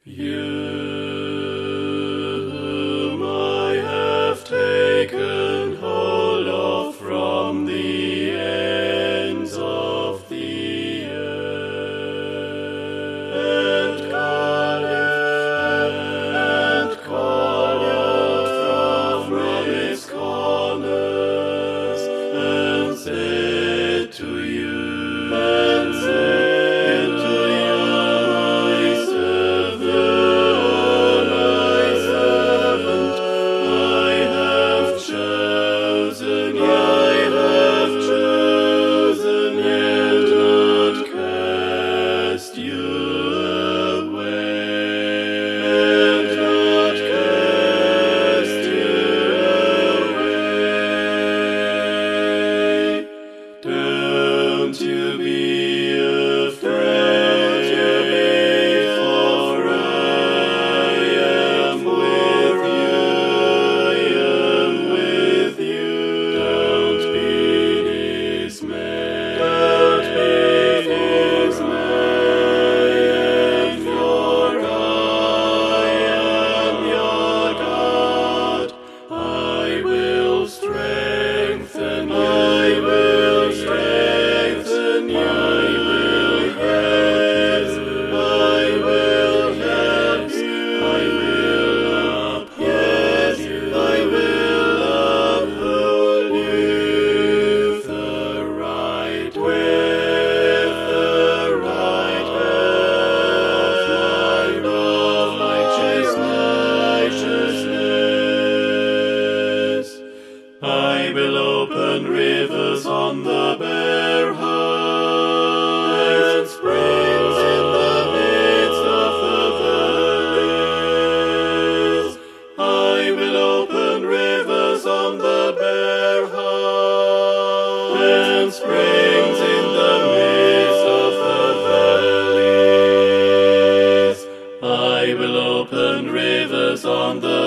You whom I have taken hold of from the ends of the earth, and call you from its corners, and said to you, Don't you be afraid, for I am with you, Don't be dismayed, for I am your God. I will strengthen you. I will open rivers on the bare heights, springs in the midst of the valleys. I will open rivers on the bare heights, and springs in the midst of the valleys. I will open rivers on the